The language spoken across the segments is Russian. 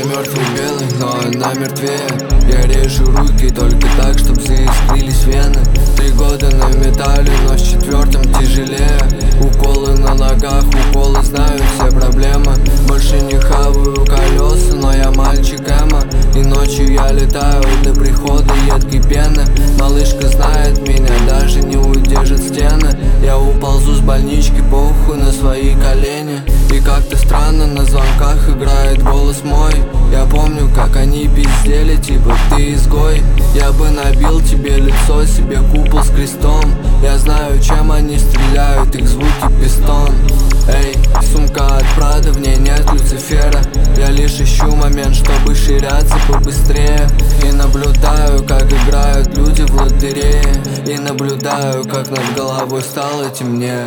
Я мертвый белый, но она мертвее. Я режу руки только так, чтоб заискрились вены. 3 года на металле, но с 4-м тяжелее. Уколы на ногах, уколы знают все проблемы. Больше не хаваю колеса, но я мальчик Эма. И ночью я летаю до прихода едкой пены. Малышка знает меня, даже не удержит стены. Я уползу с больнички, похуй на свои колени. И как-то странно на звонках играет голос мой. Я помню, как они пиздели, типа ты изгой. Я бы набил тебе лицо, себе купол с крестом. Я знаю, чем они стреляют, их звуки пистон. Эй, сумка от Прада, в ней нет Люцифера. Я лишь ищу момент, чтобы ширяться побыстрее. И наблюдаю, как играют люди в лотерее. И наблюдаю, как над головой стало темнее.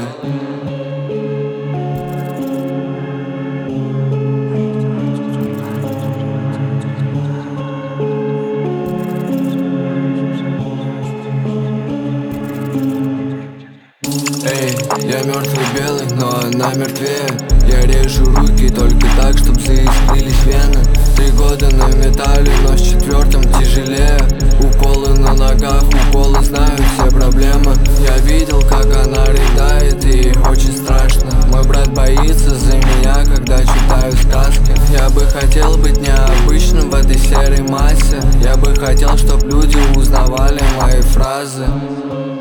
Эй, я мертвый белый, но она мертвее. Я режу руки только так, чтоб заискрились вены. 3 года на металле, но с 4-м тяжелее. Уколы на ногах, уколы знают все проблемы. Я видел, как она рыдает, и ей очень страшно. Мой брат боится за меня, когда читаю сказки. Я бы хотел быть необычным в этой серой массе. Я бы хотел, чтоб люди узнавали мои фразы.